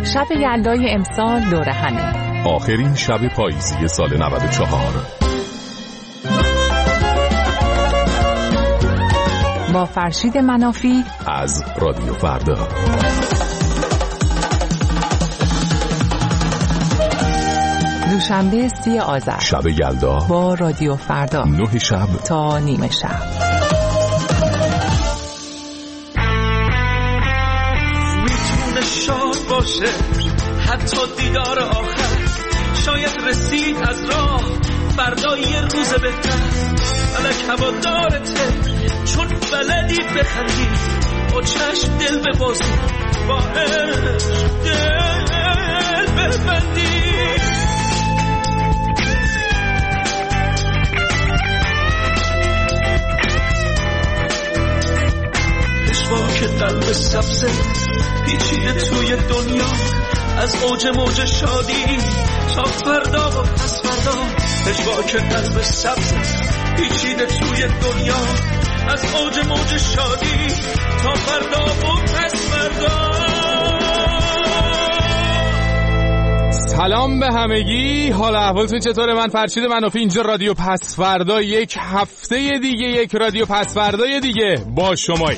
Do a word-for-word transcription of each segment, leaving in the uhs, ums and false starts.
شب یلدای امسال دوره همین، آخرین شب پاییزی سال نود و چهار. با فرشید منافی از رادیو فردا. دوشنبه سی آذر، شب یلدا با رادیو فردا، نه شب تا نیمه شب. میتونه شاد باشه حتی دیدار آخر، شاید رسید از راه فردا یه روز بهتر. فلک هوادارته چون بلدی بخندی، با چشم دل ببازی، با عشق دل ببندی. که قلب سبزه پیچیده توی دنیا، از اوج موج شادی تا فردا و پس فردا. پژواک قلب سبزه پیچیده توی دنیا، از اوج موج شادی تا فردا و پس فردا. سلام به همگی، حال احوالتون چطوره؟ من فرشید منافی، اینجا رادیو پس فردا. یک هفته دیگه، یک رادیو پس فردای دیگه با شمایی.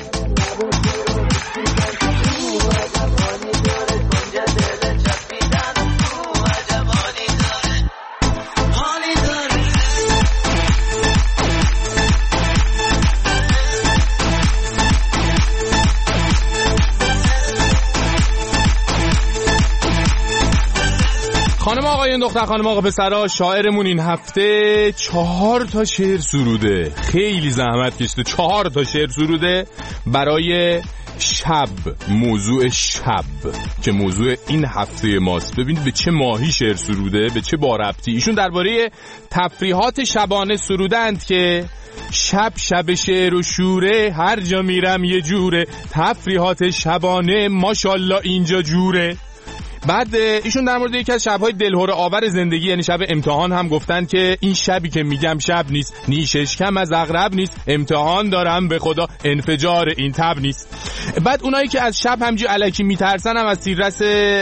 خانم آقایون، دختر خانم آقا پسرا، شاعرمون این هفته چهار تا شعر سروده. خیلی زحمت کشیده، چهار تا شعر سروده برای شب، موضوع شب که موضوع این هفته ماست. ببینید به چه ماهی شعر سروده، به چه با ربطی. ایشون درباره تفریحات شبانه سرودند که شب شب شعر و شوره، هر جا میرم یه جوره، تفریحات شبانه ماشالله اینجا جوره. بعد ایشون در مورد یکی از شب‌های دلهره آور زندگی، یعنی شب امتحان، هم گفتن که این شبی که میگم شب نیست، نیشش کم از عقرب نیست، امتحان دارم به خدا، انفجار این تب نیست. بعد اونایی که از شب همجی الکی میترسن هم از تیررس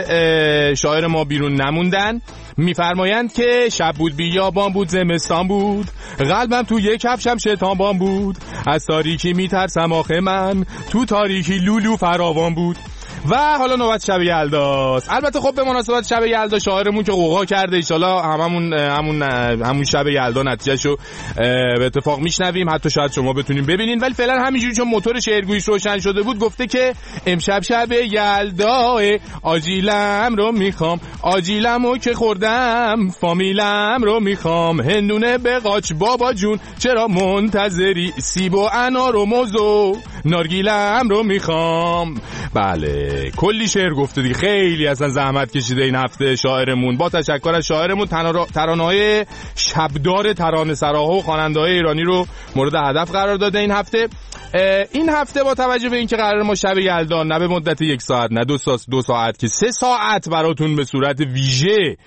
شاعر ما بیرون نموندن. میفرمایند که شب بود بیابان بود زمستان بود، قلبم تو یک کفشم شیطان بود، از تاریکی میترسم آخه من، تو تاریکی لولو فراوان بود. و حالا نوبت شب یلداست. البته خب به مناسبت شب یلدا شاعرمون که قوقا کرده، ان شاءالله هممون همون همون شب یلدا نتیجهشو به اتفاق میشنویم، حتی شاید شما بتونین ببینین. ولی فعلا همینجوری چون موتور شعرگوییش روشن شده بود، گفته که امشب شب یلدا، آجیلم رو میخوام، آجیلمو که خوردم فامیلم رو میخوام، هندونه به قاچ بابا جون چرا منتظری، سیب و انار و موز و نارگیلم رو میخوام. بله کلی شعر گفته دیگه، خیلی اصلا زحمت کشیده این هفته شاعرمون. با تشکر از شاعرمون، ترانه‌های شبدار ترانه سراها و خواننده‌های ایرانی رو مورد هدف قرار داده این هفته. این هفته با توجه به اینکه قرار ما شب یلدا نه به مدت یک ساعت نه دو ساعت دو ساعت که سه ساعت براتون به صورت ویژه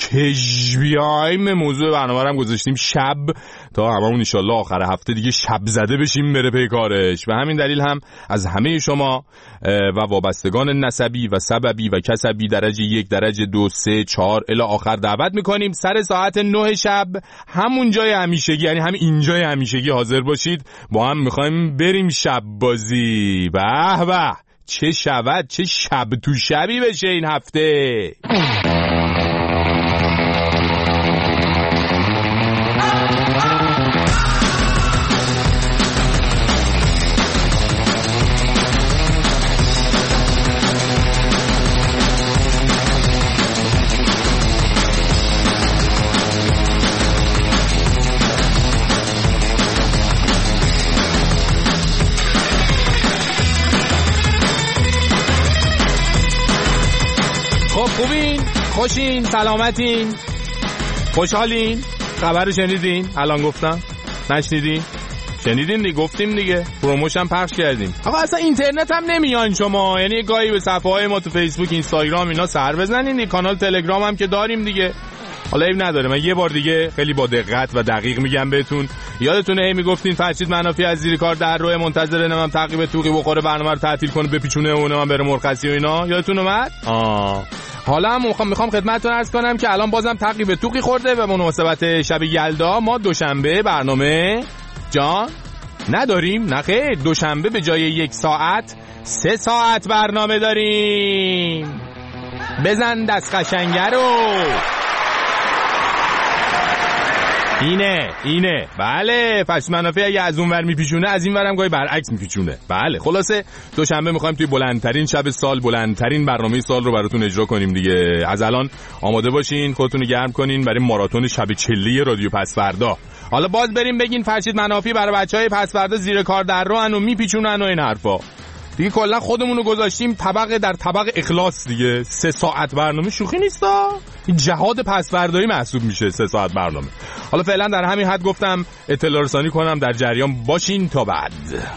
کش بیایم، موضوع برنامه رو هم گذاشتیم شب، تا هممون انشالله آخر هفته دیگه شب زده بشیم بره پی کارش. و همین دلیل هم از همه شما و وابستگان نسبی و سببی و کسبی درجه یک، درجه دو، سه، چهار الی آخر دعوت میکنیم سر ساعت نه شب همون جای همیشگی، یعنی همین اینجای همیشگی حاضر باشید. با هم میخوایم بریم شب بازی. به به چه شود، چه شب تو شبی بشه این هفته. خوبین؟ خوشین؟ سلامتین؟ خوشحالین؟ خبر رو شنیدین؟ الان گفتم؟ نشنیدین؟ شنیدین دیگه، گفتیم دیگه، پروموشن پخش کردیم. آقا اصلا اینترنت هم نمیان شما، یعنی گاهی به صفحه های ما تو فیسبوک، اینستاگرام اینا سر بزنین دیگه. کانال تلگرام هم که داریم دیگه. حالا عیب نداره، من یه بار دیگه خیلی با دقت و دقیق میگم بهتون. یادتونه هی میگفتین فرشید منافی از زیر کار در روی منتظر نمم تعقیب توقی بخوره برنامه رو تعطیل کنه بپیچونه اون من بره مرخصی و اینا، یادتون اومد؟ آه حالا هم میخوام میخوام خدمتتون عرض کنم که الان بازم تقریبا توقی خورده و مناسبت شب یلدا ما دوشنبه برنامه جان نداریم. نه خیر، دوشنبه به جای یک ساعت سه ساعت برنامه داریم. بزن دست قشنگه رو. اینه اینه بله. پس منافع اگه از اون ور میپیچونه از این ورم گاهی برعکس میپیچونه. بله خلاصه دوشنبه میخوایم توی بلندترین شب سال بلندترین برنامه سال رو براتون اجرا کنیم دیگه. از الان آماده باشین، خودتون رو گرم کنین برای ماراتون شب چلی رادیو پس‌فردا. حالا باز بریم بگین فرشید منافی برای بچهای پس‌فردا زیر کار در روان و میپیچونن و این حرفا دیگه. کلا خودمون رو گذاشتیم طبقه در طبق اخلاص دیگه. سه ساعت برنامه شوخی نیستا، جهاد پس‌فردایی محسوب میشه سه ساعت برنامه. حالا فعلا در همین حد گفتم اطلاع رسانی کنم، در جریان باشین تا بعد.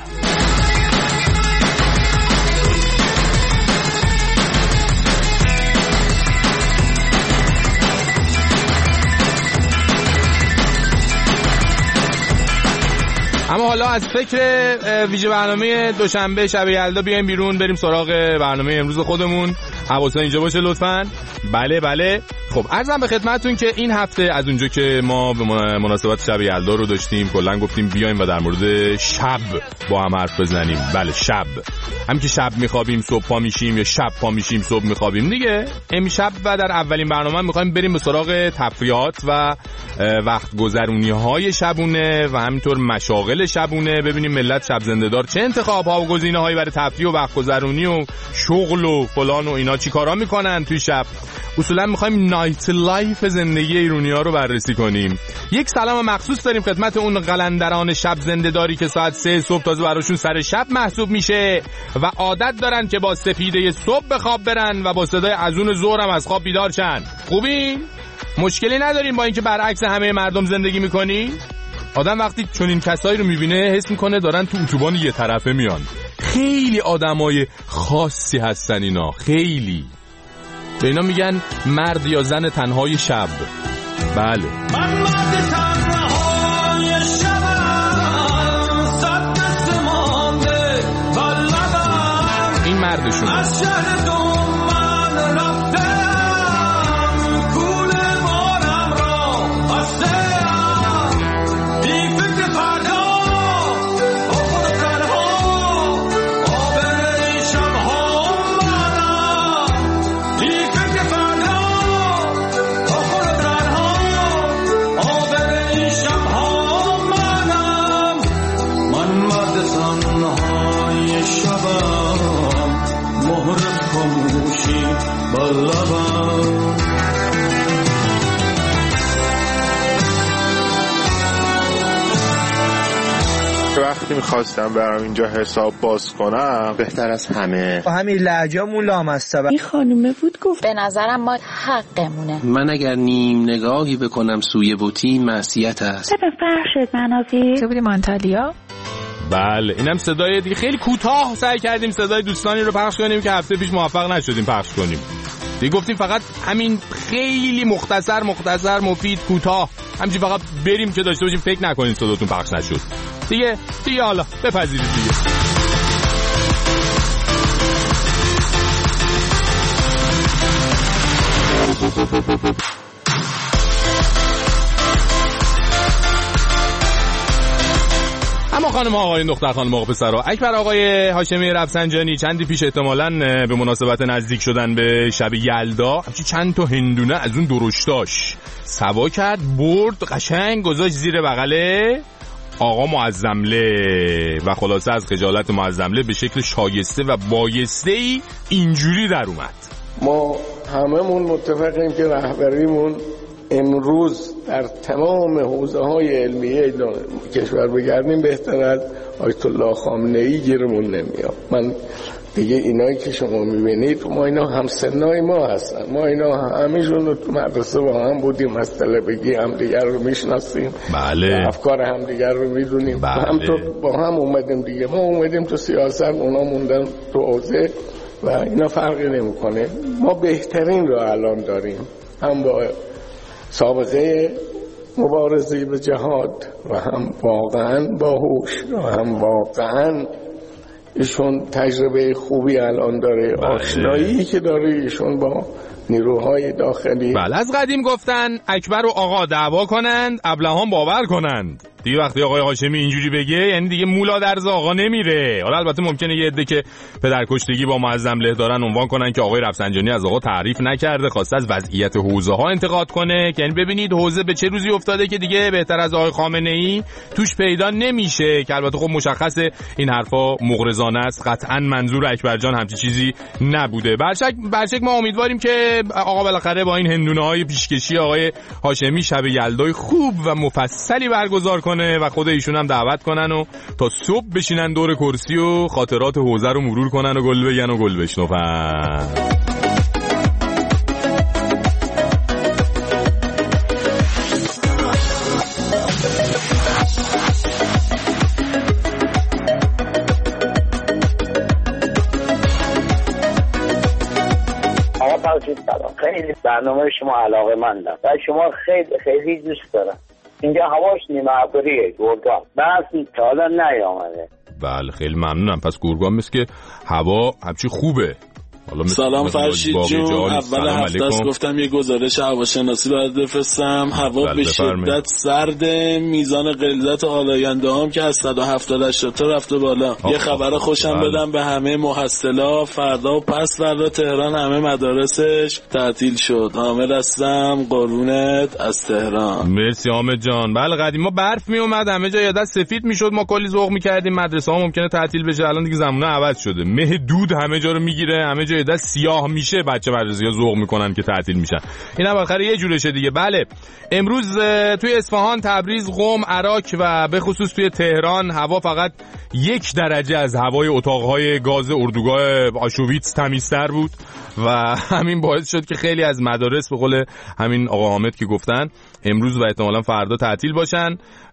اما حالا از فکر ویژه برنامه دوشنبه شب یلدا بیایم بیرون، بریم سراغ برنامه امروز خودمون. حواستون اینجا باشه لطفاً. بله بله. خب عرضم به خدمتتون که این هفته از اونجا که ما به مناسبت شب یلدا رو داشتیم کلا گفتیم بیایم و در مورد شب با هم حرف بزنیم. بله شب، هم که شب میخوابیم صبح پا میشیم یا شب پا میشیم صبح میخوابیم دیگه. امشب و در اولین برنامه میخوایم بریم به سراغ تفریحات و وقت گذرونی های شبونه و همینطور مشاغل شبونه. ببینیم ملت شب زنده‌دار چه انتخاب ها و گزینه هایی برای تفریح و وقت گذرونی و شغل و فلان و اینا چی کارا میکنن توی شب. اصولا میخوایم نایت لایف زندگی ایرونی‌ها رو بررسی کنیم. یک سلام مخصوص داریم خدمت اون قلندران شب زنده‌داری که ساعت سه صبح تازه براشون سر شب محسوب میشه و عادت دارن که با سپیده صبح به خواب برن و با صدای اذان ظهر هم از خواب بیدار شن. خوبین؟ مشکلی نداریم با اینکه برعکس همه مردم زندگی میکنی؟ آدم وقتی چون این کسایی رو میبینه حس میکنه دارن تو اتوبان یه طرفه میان. خیلی آدمای خاصی هستن اینا، خیلی. به اینا میگن مرد یا زن تنهای شب. بله من مرد تنهای شبم، صد دست مانده و لبم، این مردشون از شهر دوم من رفتم، کول بارم را بستم، بی فکر فردا با خود تنها، آبر شبها منم، بی فکر فردا با خود تنها، آبر شبها منم. من مرد تنهای شبم، مهر خاموشی با لبم. وقتی میخواستم برام اینجا حساب باز کنم بهتر از همه با همین لهجه‌مون لامصب. این خانومه بود گفت به نظرم ما حقمونه. من اگر نیم نگاهی بکنم سوی بوتی معصیت است. به فرشت منافی تو بودی مانتالیا. بله اینم صدای دیگه خیلی کوتاه سعی کردیم صدای دوستانی رو پخش کنیم که هفته پیش موفق نشدیم پخش کنیم دیگه. گفتیم فقط همین خیلی مختصر مختصر مفید کوتاه همچین فقط بریم که داشته باشیم فکر نکنین صداتون پخش نشد دیگه. دیگه حالا بپذیرید دیگه. اما خانم ها آقایون دختر خانم آقا پسرها، اکبر آقای هاشمی رفسنجانی چندی پیش احتمالاً به مناسبت نزدیک شدن به شب یلدا همچی چند تا هندونه از اون درشتاش سوا کرد برد قشنگ گذاشت زیر بغله آقا معظمله و خلاصه از خجالت معظمله به شکل شایسته و بایسته ای اینجوری در اومد. ما هممون متفقیم که رهبریمون امروز در تمام حوزه‌های علمیه کشور بگردیم بهتر از آیت الله خامنه‌ای گیرمون نمیاد. من دیگه اینایی که شما میبینید ما اینا همسنای ما هستن، ما اینا همیشون رو تو مدرسه با هم بودیم، از طلبگی هم دیگر رو میشناسیم، بله. افکار هم دیگر رو میدونیم، بله. هم تو با هم اومدیم دیگه. ما اومدیم تو سیاست، اونا موندن تو حوزه و اینا فرقی نمیکنه. ما بهترین رو الان داریم، هم با سابقه مبارزه به جهاد و هم واقعا باهوش و هم واقعا ایشون تجربه خوبی الان داره. بله. آشنایی که داره ایشون با نیروهای داخلی. بله، از قدیم گفتن اکبر و آقا دعوا کنند ابلهان باور کنند. دیگه وقتی آقای هاشمی اینجوری بگه یعنی دیگه مولا درز آقا نمیره. حالا البته ممکنه یه عده که پدرکشتگی با معظم له دارن عنوان کنن که آقای رفسنجانی از آقا تعریف نکرده، خواسته از وضعیت حوزه ها انتقاد کنه که یعنی ببینید حوزه به چه روزی افتاده که دیگه بهتر از آقای خامنه ای توش پیدا نمیشه، که البته خب مشخصه این حرفا مغرضانه است. قطعا منظور اکبر جان همچی چیزی نبوده. برشک برشک ما امیدواریم که آقا بالاخره با این هندونه‌های پیشکشی آقای هاشمی شب یلدای خوب و مفصلی برگزار کنه و خود ایشون هم دعوت کنن و تا صبح بشینن دور کرسی و خاطرات حوزه رو مرور کنن و گل بگن و گل بشنفن. خیلی برنامه شما علاقه مندم و شما خیلی خیلی دوست دارم. اینجا هواش نیمه ابریه، گرگان بس تا حالا نیامده. بله خیلی ممنونم. پس گرگان مثل که هوا همچی خوبه. سلام فرشید جون، اول هفته است گفتم یه گزارش هواشناسی برات بفرستم. هوا به شدت سرد، میزان غلظت آلاینده هم که از صد و هفتاد هشتاد تا رفته بالا. آه یه خبر خوشم بله. بدم به همه محصلا، فردا و پس فردا تهران همه مدارسش تعطیل شد. حامد هستم، قربونت از تهران. مرسی حامد جان. بله قدیما برف می اومد همه جا یادت سفید میشد، ما کلی ذوق میکردیم، مدرسه ها ممکنه تعطیل بشه. الان دیگه زمانه عوض شده، مه دود همه جا رو میگیره، همه جا دست سیاه میشه، بچه مدرسه‌ها ذوق میکنن که تعطیل میشن. اینا بالاخره یه جورشه دیگه. بله امروز توی اصفهان، تبریز، قم، عراق و به خصوص توی تهران هوا فقط یک درجه از هوای اتاقهای گاز اردوگاه آشویتس تمیزتر بود و همین باعث شد که خیلی از مدارس به قول همین آقا حامد که گفتن امروز و احتمالاً فردا تعطیل باشن.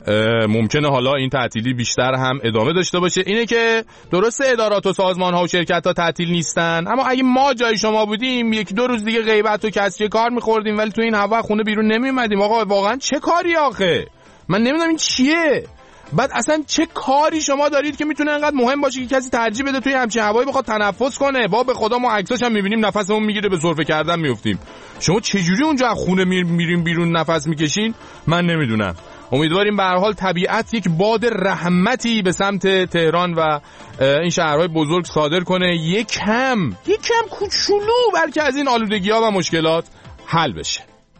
ممکنه حالا این تعطیلی بیشتر هم ادامه داشته باشه. اینه که درسته ادارات و سازمان‌ها و شرکت‌ها تعطیل نیستن، اما اگه ما جای شما بودیم یک دو روز دیگه غیبت و کسری کار می‌خوردیم ولی تو این هوا خونه بیرون نمی‌اومدیم. آقا واقعا چه کاری آخه؟ من نمی‌دونم این چیه. بعد اصلا چه کاری شما دارید که میتونه انقدر مهم باشه که کسی ترجیح بده توی همچین هوایی بخواد تنفس کنه؟ وا به خدا ما عکساش هم می‌بینیم نفسمون میگیره، به سرفه کردن میافتیم. شما چه جوری اونجا از خونه میریم بیرون نفس میکشین؟ من نمیدونم. امیدواریم به هر حال طبیعت یک باد رحمتی به سمت تهران و این شهرهای بزرگ صادر کنه، یک کم یک کم کوچولو بلکه از این آلودگی‌ها و مشکلات حل بشه.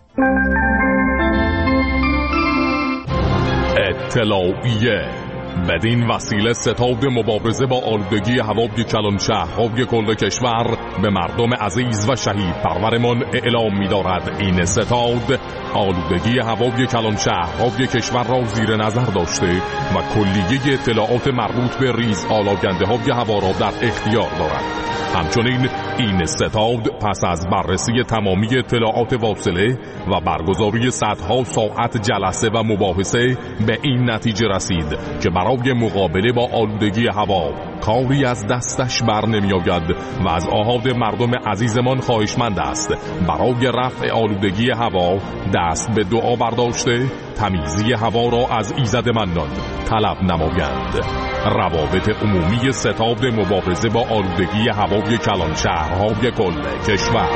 اطلاعیه بدین وسیله ستاد مبارزه با آلودگی هوای کلان شهرهای کل کشور به مردم عزیز و شهید پرورمان اعلام می‌دارد این ستاد آلودگی هوای کلان شهرهای کشور را زیر نظر داشته و کلیه اطلاعات مربوط به ریز آلودگی‌های هوا را در اختیار دارد. همچنین این ستاد پس از بررسی تمامی اطلاعات واصله و برگزاری صدها ساعت جلسه و مباحثه به این نتیجه رسید که برای مقابله با آلودگی هوا کاری از دستش بر نمی آید و از آحاد مردم عزیزمان خواهشمند است برای رفع آلودگی هوا دست به دعا برداشته تمیزی هوا را از ایزدمندان طلب نمایند. روابط عمومی ستاد مبارزه با آلودگی هوای کلان شهرهای کل کشور.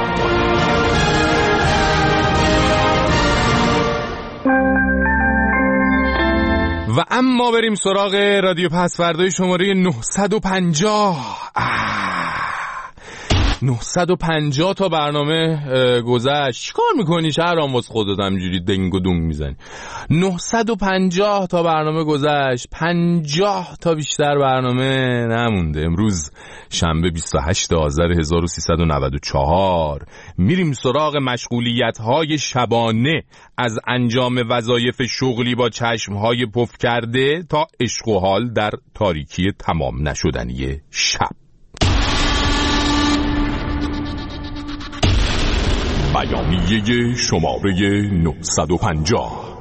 و اما بریم سراغ رادیو پسوردای شماره نهصد و پنجاه. نهصد و پنجاه تا برنامه گذشت. چیکار میکنی شهرام واسه خودت همینجوری دنگ و دونگ میزنی؟ نهصد و پنجاه تا برنامه گذشت، پنجاه تا بیشتر برنامه نمونده. امروز شنبه بیست و هشتم آذر هزار و سیصد و نود و چهار میریم سراغ مشغولیت‌های شبانه از انجام وظایف شغلی با چشم‌های پف کرده تا عشق و حال در تاریکی تمام نشدنی شب. بیانیه شماره نهصد و پنجاه.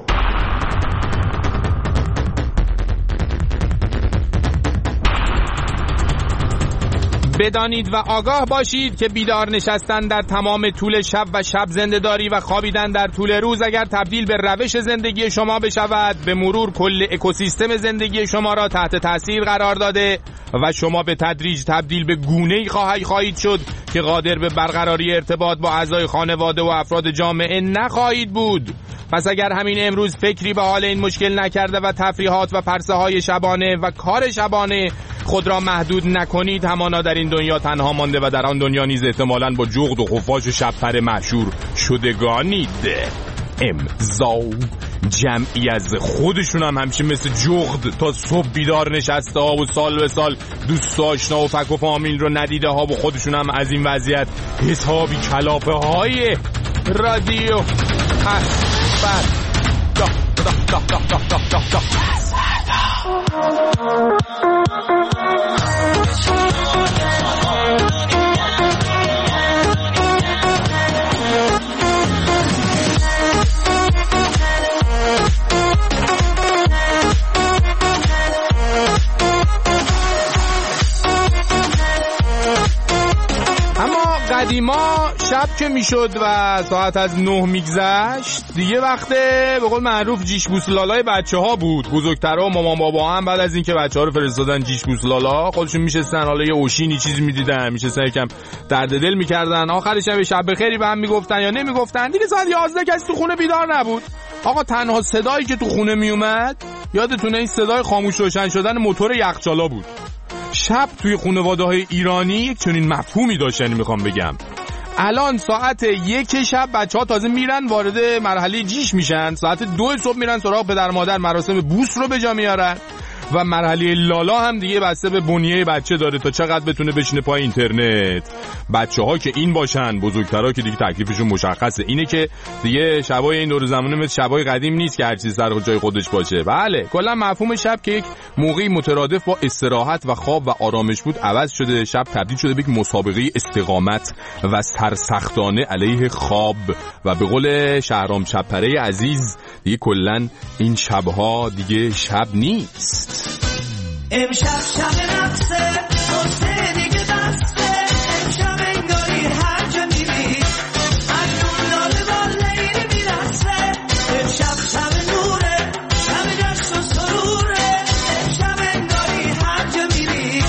بدانید و آگاه باشید که بیدار نشستن در تمام طول شب و شب زنده‌داری و خوابیدن در طول روز اگر تبدیل به روش زندگی شما بشود، به مرور کل اکوسیستم زندگی شما را تحت تاثیر قرار داده و شما به تدریج تبدیل به گونه‌ای خواهی خواهید شد که قادر به برقراری ارتباط با اعضای خانواده و افراد جامعه نخواهید بود. پس اگر همین امروز فکری به حال این مشکل نکرده و تفریحات و پرسه های شبانه و کار شبانه خود را محدود نکنید، همانا در این دنیا تنها مانده و در آن دنیا نیز احتمالاً با جغد و خفاش و شبپر مشهور شدگانید. امضا جمعی از خودشون هم همچین مثل جغد تا صبح بیدار نشسته ها و سال به سال دوست آشنا و فک و فامیل رو ندیده ها و خودشون هم از این وضعیت حسابی کلاپه های رادیو هست. دا دا دا دا دا دا دا دا. قدیما شب که میشد و ساعت از نه میگذشت دیگه وقته به قول معروف جیش بوسلالای بچه ها بود. بزرگترها و مامان بابا هم بعد از اینکه بچه ها رو فرستادن جیش بوسلالا خودشون میشستن، حالا یه اوشینی چیزی میدیدن، میشستن یکم درد دل میکردن، آخرش هم به شب بخیری به هم میگفتن یا نمیگفتن. دیگه ساعت یازده کسی تو خونه بیدار نبود. آقا تنها صدایی که تو خونه میومد یادتونه این صدای خاموش روشن شدن موتور یخچالا بود. شب توی خانواده‌های ایرانی یک چنین مفهومی داشت. یعنی میخوام بگم الان ساعت یک شب بچه‌ها تازه میرن وارد مرحله جیش میشن، ساعت دو صبح میرن سراغ پدر مادر مراسم بوس رو به جا میارن و مرحله لالا هم دیگه بسته به بنیه بچه داره تا چقدر بتونه بشینه پای اینترنت. بچه‌ها که این باشن، بزرگترها که دیگه تکلیفشون مشخصه، اینه که دیگه شبای این دور زمانه مثل شبای قدیم نیست که هر چیز سر جای خودش باشه. بله کلا مفهوم شب که یک موقعی مترادف با استراحت و خواب و آرامش بود عوض شده. شب تبدیل شده به یک مسابقه استقامت و سرسختانه علیه خواب و به قول شهرام شبپره عزیز دیگه کلا این شبها دیگه شب نیست. امشب شب نفسه حسه دیگه بسته، امشب انگاری هر جا میری از اون لاله باله اینه میرسه. امشب شب نوره شب جشن و سروره، امشب انگاری هر جا میری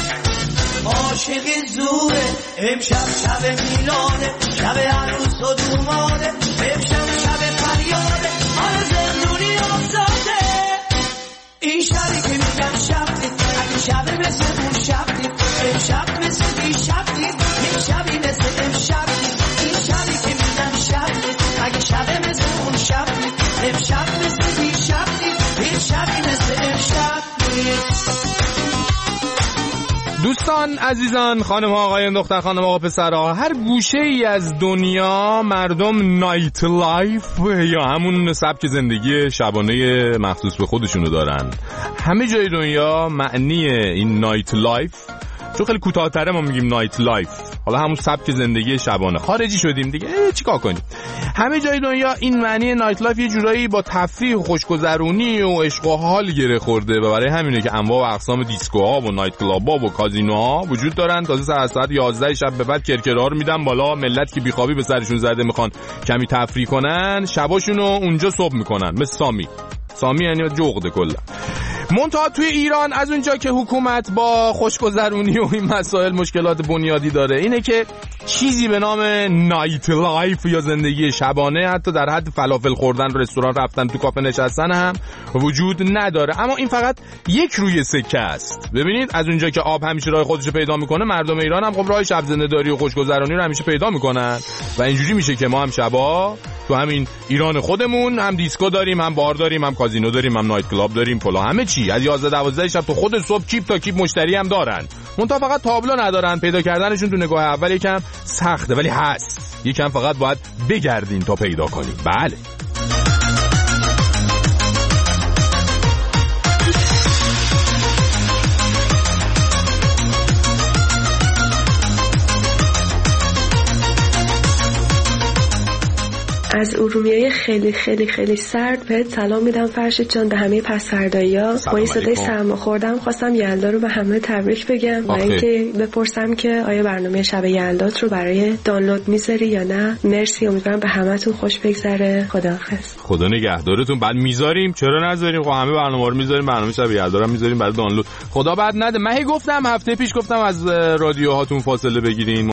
عاشق زوره. امشب شب میلانه شب عروس و دومانه، امشب شب فریاده آن زندونی افتاده. این شبی که میگن شب شب مثل اون شب دید، امشب مثل این شب دید، این شبی مثل امشب دید. این شبی که میگن شب دید اگه شب مثل اون شب دید، امشب مثل این شب دید، این شبی مثل امشب دید. دوستان عزیزان، خانم ها آقایان، دختر خانم آقا پسرها، هر گوشه ای از دنیا مردم نایت لایف یا همون سبک زندگی شبانه مخصوص به خودشونو دارن. همه جای دنیا معنی این نایت لایف، چون خیلی کوتاه‌تره ما میگیم نایت لایف، حالا همون سبک زندگی شبانه، خارجی شدیم دیگه چیکار کنیم. همه جای دنیا این معنی نایت لایف یه جورایی با تفریح و خوشگذرونی و عشق و حال گره خورده و برای همینه که انواع و اقسام دیسکوها و نایت کلاب‌ها و کازینوها وجود دارن. تازه ساعت ساعت یازده شب به بعد کرکرها رو میدن بالا، ملت که بیخوابی به سرشون زده میخوان کمی تفریح کنن، شباشونو اونجا صبح میکنن مثل سامی. سامی یعنی جغد کلا. منتها توی ایران از اونجا که حکومت با خوشگذرونی و این مسائل مشکلات بنیادی داره، اینه که چیزی به نام نایت لایف یا زندگی شبانه حتی در حد فلافل خوردن، رستوران رفتن، تو کافه نشستن هم وجود نداره. اما این فقط یک روی سکه است. ببینید از اونجا که آب همیشه راه خودش پیدا میکنه، مردم ایران هم خب راه شب زنده‌داری و خوشگذرونی رو همیشه پیدا میکنن و اینجوری میشه که ما هم شبا تو همین ایران خودمون هم دیسکو داریم، هم بار داریم، هم کازینو داریم، هم نایت کلاب داریم، پلا همه چی از یازده دوازده شب تو خود صبح کیپ تا کیپ مشتری هم دارن. منتها فقط تابلو ندارن، پیدا کردنشون تو نگاه اول یکم سخته ولی هست. یکم فقط باید بگردین تا پیدا کنین. بله از ارومیه خیلی خیلی خیلی سرد بهت سلام میدم فرشید جان، به همه پسفردایی‌ها. با این صدای سرما خوردم خواستم یلدا رو به همه تبریک بگم و اینکه بپرسم که آیا برنامه شب یلدات رو برای دانلود میذاری یا نه. مرسی، امیدوارم به همتون خوش بگذره. خداحافظ. خدا نگهدارتون. بعد میذاریم، چرا نذاریم؟ خب همه برنامه‌ها رو میذاریم، برنامه شب یلدا رو میذاریم برای دانلود. خدا بعد نده. من گفتم هفته پیش گفتم از رادیوهاتون فاصله بگیرین.